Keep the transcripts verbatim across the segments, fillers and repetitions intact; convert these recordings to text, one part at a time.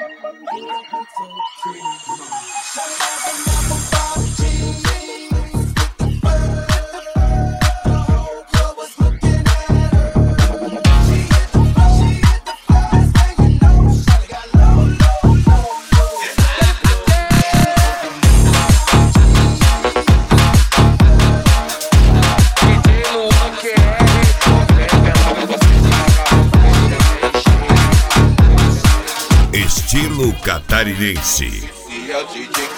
Estilo catarinense. E é o D J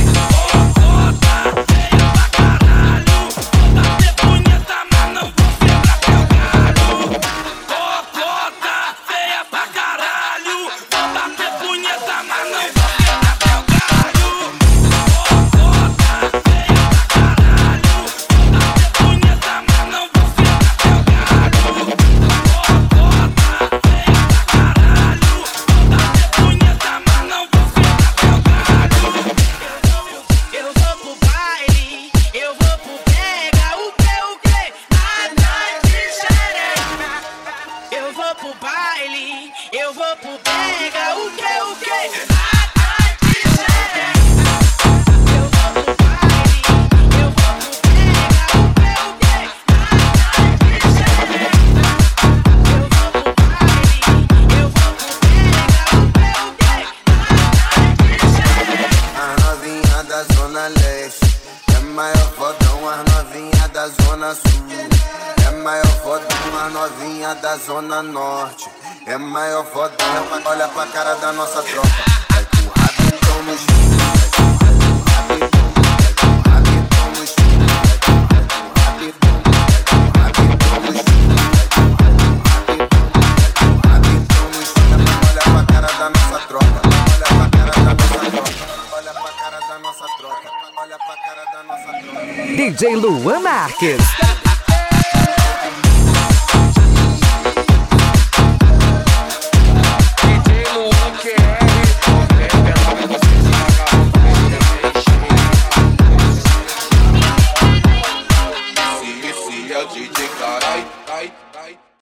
eu vou pro pega, o que, o que? Eu vou pro baile, eu vou pro pega, o que, o que? Eu vou pro baile, eu vou pro pega, o que, o que? As novinha da zona leste é maior fodão, as novinha da zona sul é maior fodão, as novinha da zona norte é maior fodão. Olha pra cara da nossa tropa, vai com o rabetão no chão, vai com o rabetão no chão, vai com o rabetão, vai com o rabetão no chão, vai com o rabetão no chão. Olha pra cara da nossa tropa, olha pra cara da nossa tropa, olha pra cara da nossa tropa, olha pra cara da nossa tropa. D J Luan Marques.